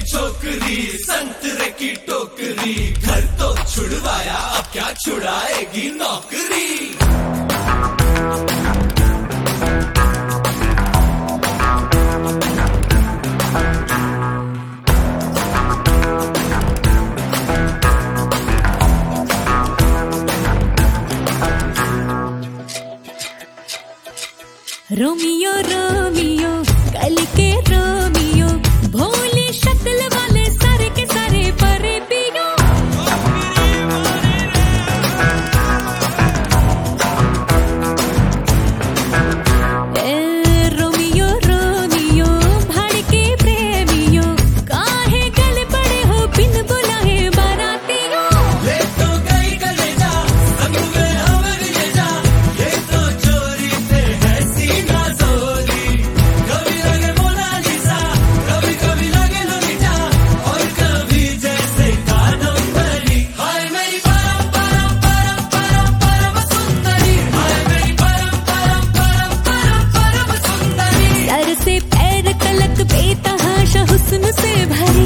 छोकरी संतरे की टोकरी, घर तो छुड़वाया अब क्या छुड़ाएगी नौकरी। रोमियो रोमियो कल के रोमियो, भोली शक्ल वाले सारे के सारे परे पियो। रोमियो रोमियो भाड़ के प्रेमियो, काहे गल पड़े हो बिन बुलाए बारातियों। ले तो गई कलेजा संग में हमें भी ले जा, ये तो चोरी से है सीना जोरी। कभी लगे मोनालिसा, कभी कभी लगे लोलिता, और कभी जैसे कादम्बरी। हाय मेरी परम परम परम परम परम सुंदरी, हाय मेरी परम परम परम परम परम सुंदरी। सर से पैर तलक बेतहाशा हुस्न से भरी,